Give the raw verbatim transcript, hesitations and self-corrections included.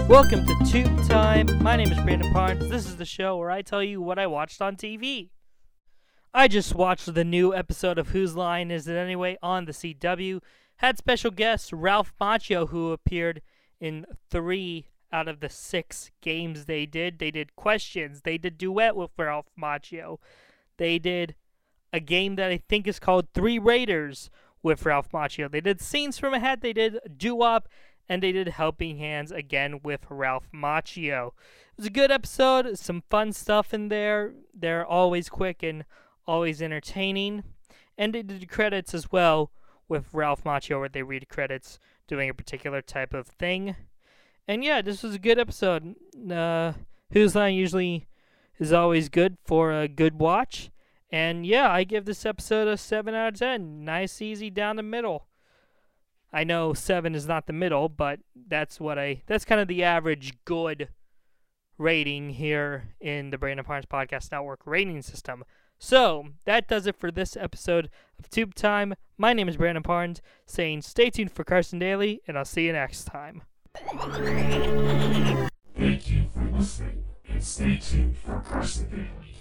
Welcome to Tube Time. My name is Brandon Parnes. This is the show where I tell you what I watched on T V. I just watched the new episode of Whose Line Is It Anyway on the C W. Had special guest Ralph Macchio, who appeared in three out of the six games they did. They did questions. They did duet with Ralph Macchio. They did a game that I think is called Three Raiders with Ralph Macchio. They did Scenes from a Hat. They did Doo-Wop. And they did Helping Hands again with Ralph Macchio. It was a good episode. Some fun stuff in there. They're always quick and always entertaining. And they did credits as well with Ralph Macchio, where they read credits doing a particular type of thing. And yeah, this was a good episode. Uh, Whose Line usually is always good for a good watch. And yeah, I give this episode a seven out of ten. Nice, easy, down the middle. I know seven is not the middle, but that's what I that's kind of the average good rating here in the Brandon Parnes Podcast Network rating system. So, that does it for this episode of Tube Time. My name is Brandon Parnes, saying stay tuned for Carson Daly, and I'll see you next time. Thank you for listening, and stay tuned for Carson Daly.